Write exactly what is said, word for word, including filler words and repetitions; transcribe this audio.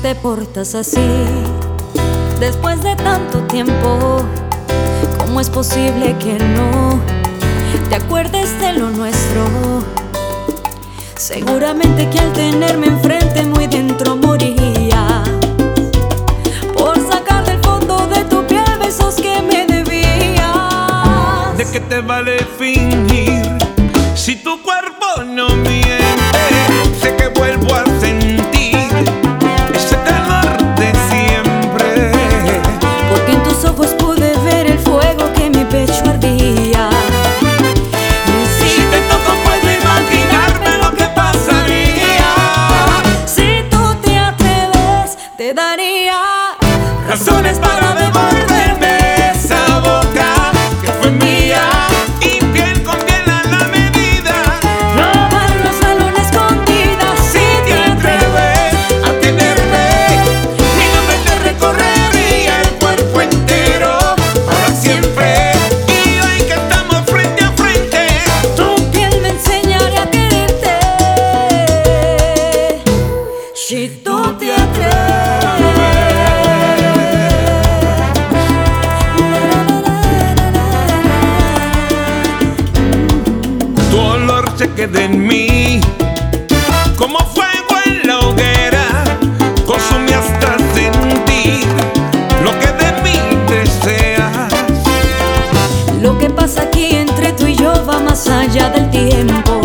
te portas así? Después de tanto tiempo, ¿cómo es posible que no te acuerdes de lo nuestro? Seguramente que al tenerme enfrente muy dentro moría por sacar del fondo de tu piel besos que me debías. ¿De qué te vale fingir si tu cuerpo no miente? Sé que vuelvo a sentir ese calor de siempre, porque en tus ojos pude ver el fuego que en mi pecho ardía. si te toco puedo imaginarme lo que pasaría. Si tú te atreves, te daría Razones para devolverme esa boca que fue mía, y piel con piel a la medida. robarnos a luna escondida. Si te atreves a tenerme, mi nombre te recorrería el cuerpo entero para siempre. Y hoy que estamos frente a frente, Tu piel me enseñaría a quererte. Si tú te atreves. tu olor se queda en mí como fuego en la hoguera, consume hasta sentir lo que de mí deseas. Lo que pasa aquí entre tú y yo va más allá del tiempo.